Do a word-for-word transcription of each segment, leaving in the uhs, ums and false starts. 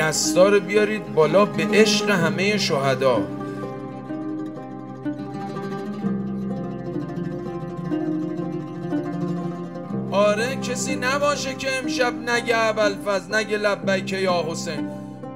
دستا رو بیارید بالا به عشق همه شهدا. آره کسی نباشه که امشب نگه ابوالفضل، نگه لبیک یا حسین.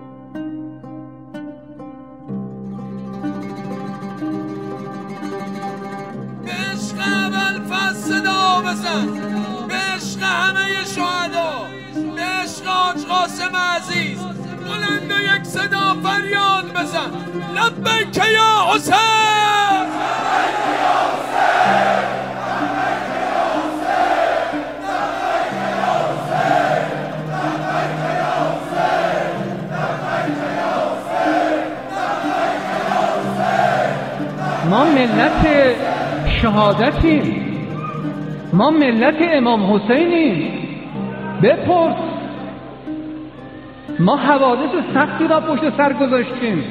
به عشق ابوالفضل صدا بزن، به عشق همه شهدا، به عشق حاج قاسم عزیز بلند و یک صدا فریاد بزن لبیک یا حسین، لبیک یا حسین، لبیک یا حسین، لبیک یا حسین، لبیک یا حسین، لبیک یا حسین، لبیک یا حسین. ما ملت شهادتیم، ما ملت امام حسینیم. بپرس، ما حوادث سختی را پشت سر گذاشتیم.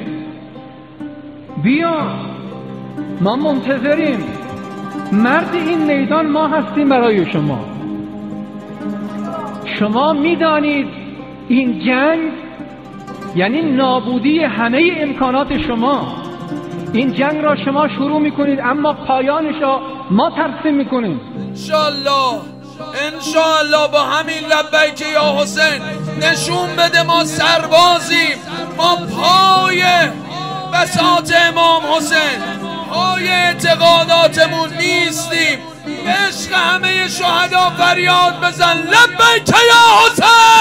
بیا، ما منتظریم. مرد این میدان ما هستیم برای شما. شما میدانید این جنگ یعنی نابودی همه امکانات شما. این جنگ را شما شروع میکنید اما پایانش را ما ترسیم میکنیم. انشالله انشالله با همین لبیک یا حسین نشون بده ما سربازیم، ما پای بساط امام حسین، پای اعتقاداتمون نیستیم. عشق همه شهدا فریاد بزن لبیک یا حسین.